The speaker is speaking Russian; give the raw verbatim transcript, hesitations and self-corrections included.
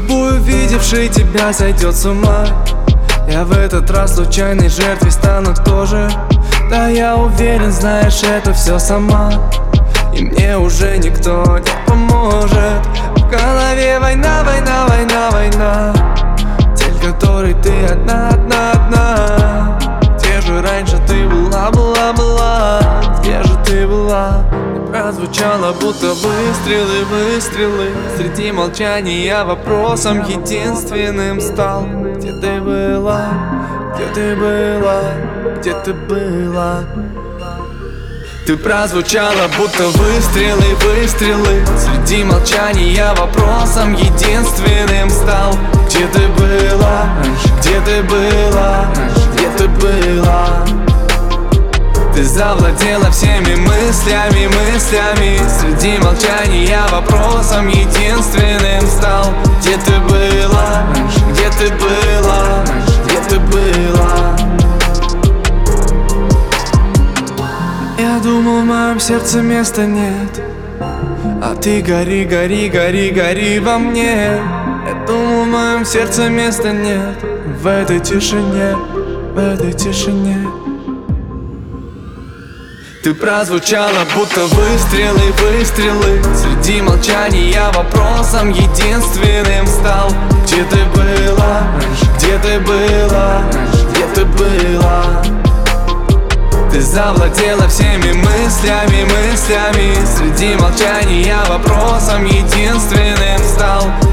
Любой, увидевший тебя, сойдет с ума. Я в этот раз случайной жертвой стану тоже. Да я уверен, знаешь это все сама. И мне уже никто не поможет. В голове война, война, война, война. Цель которой ты одна, одна, одна. Где же раньше ты была, была, была? Где же ты была? И прозвучало будто выстрелы, выстрелы. Среди молчания вопросом единственным стал. Где ты была? Где ты была? Где ты была? Ты прозвучала будто выстрелы, выстрелы. Среди молчания вопросом единственным стал. Где ты была? Где ты была? Где ты была? Ты завладела всеми мыслями, мыслями. Среди молчания вопросом единственным стал. Где ты была? Где ты была? Где ты была? Я думал, в моем сердце места нет, а ты гори, гори, гори, гори во мне. Я думал, в моем сердце места нет. В этой тишине, в этой тишине. Ты прозвучала будто выстрелы, выстрелы. Среди молчания вопросом единственным стал. Где ты была? Где ты была? Где ты была? Ты завладела всеми мыслями, мыслями. Среди молчания вопросом единственным стал.